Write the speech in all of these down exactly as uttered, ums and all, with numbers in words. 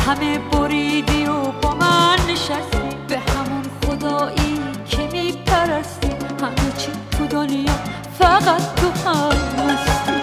همه بریدی و با من نشستی، به همون خدایی که میپرستی، همه چی تو دنیا فقط تو هستی.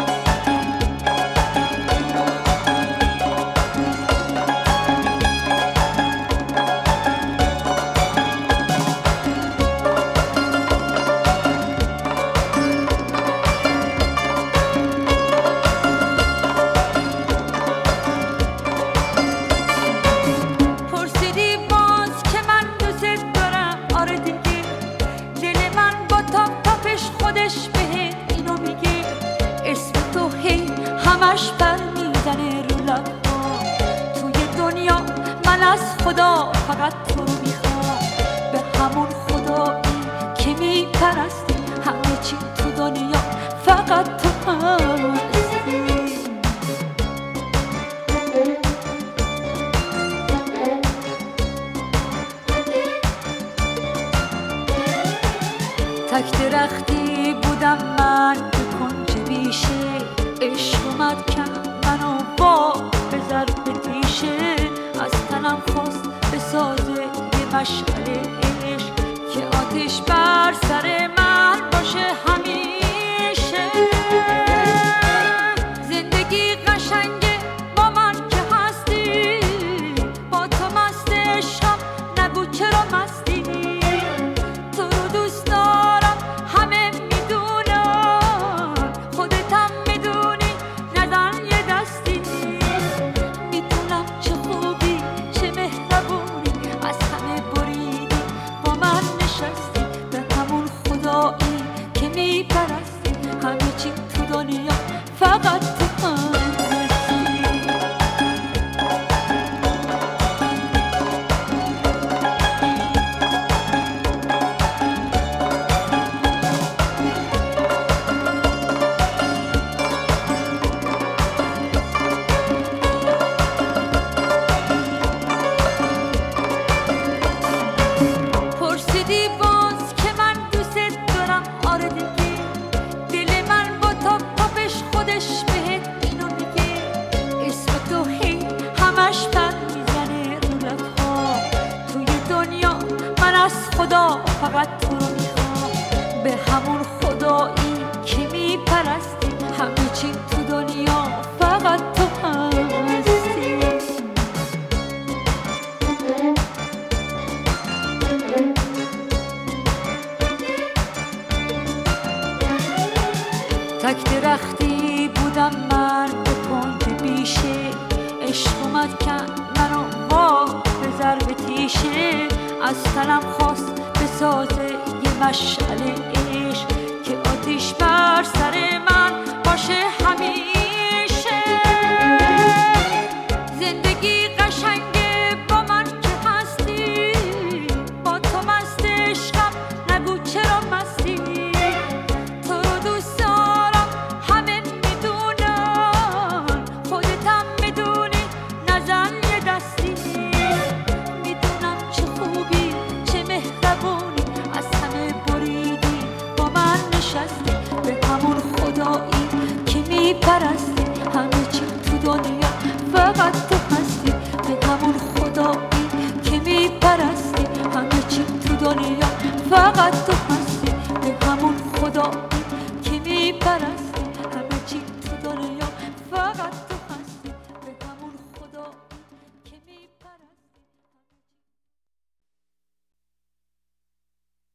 همش پر میزنه رو لب‌ها، توی دنیا من از خدا فقط تو رو میخوام، به همون خدایی که میپرستی، همه چی تو دنیا فقط تو هستی. تک درختی بودم من به کنج بیشه، عشق اومد کرد منو با به ضرب تیشه، از تنم خواست به سازه یه مشعله عشق که آتش بر سر من باشه همیشه. زندگی قشنگه با من که هستی، با تو مست عشقم، نگو چرا مستی. تو رو دوست دارم همه میدونن، خودتم میدونی ندن یه دستی. میدونم چه خوبی چه مهربونی، از همه بریدی با من نشستی، به همون خدایی که میپرستی، همه چی تو دنیا فقط تو هستی. همش پر میزنه رو لب‌ها، توی دنیا من از خدا فقط تو رو میخوام، به همون خدایی که میپرستی، همه چی تو دنیا فقط تو هستی. تک درختی بودم من به کنج بیشه، عشق اومد کرد منو با به ضرب تیشه، از تنم خواست به سازه یه مشعله